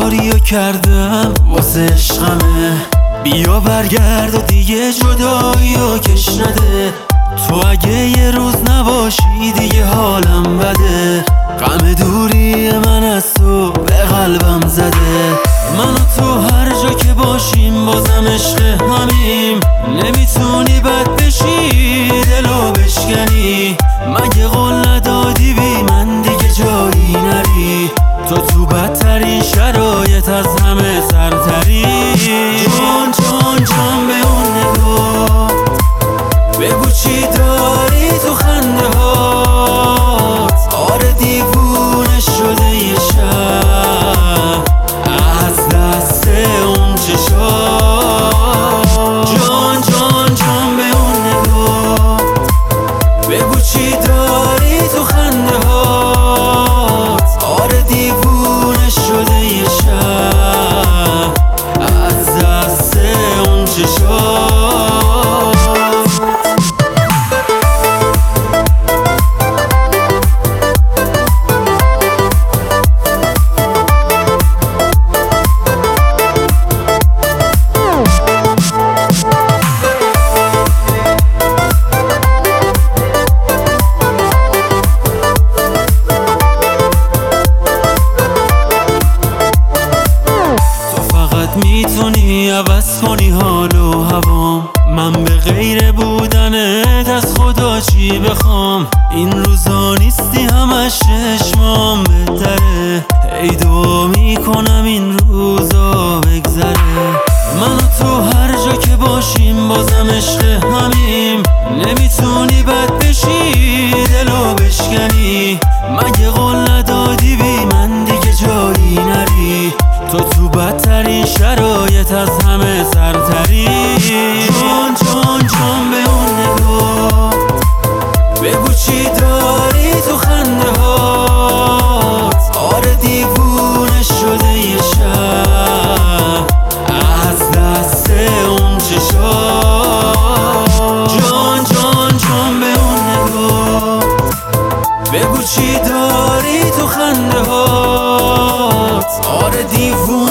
کاریو کردم واسه عشقمه. بیا برگرد و دیگه جداییو کش نده. تو اگه یه روز نباشی دیگه حالم بده. غم دوری من از تو به قلبم زده. من و تو هر جا که باشیم بازم عشق همیم. نمیتونی بد بشی دلو بشکنی. مگه قول ندادی بی من دیگه جایی نری. تو بدترین شرایط از همه سرتری. جان جان جان به اون نگاه بگو چی داری تو خنده هات. آره دیوونه شده یه شب از دست اون چشات. جان جان جان به اون نگاه بگو چی داری تو خنده هات. آره دیوونه شده یه شب از دست اون چشات. میتونی عوض کنی حال و هوام. من به غیر بودنت از خدا چی بخوام. این روزا نیستی همش چشمام بهتره. ای دعا میکنم این روزا بگذره. من و تو هر جا که باشیم بازم عشق همیم. نمیتونی بد بشی دلو بشکنی. مگه قول ندادی بی من دیگه جایی نری. تو بدترین شرایط از همه سرتری. جان جان جان به اون نگاه بگو چی داری تو خنده هات. آره دیوونه شده یه شب از دست اون چشات. جان جان جان به اون نگاه بگو چی داری تو خنده هات. آره دیوونه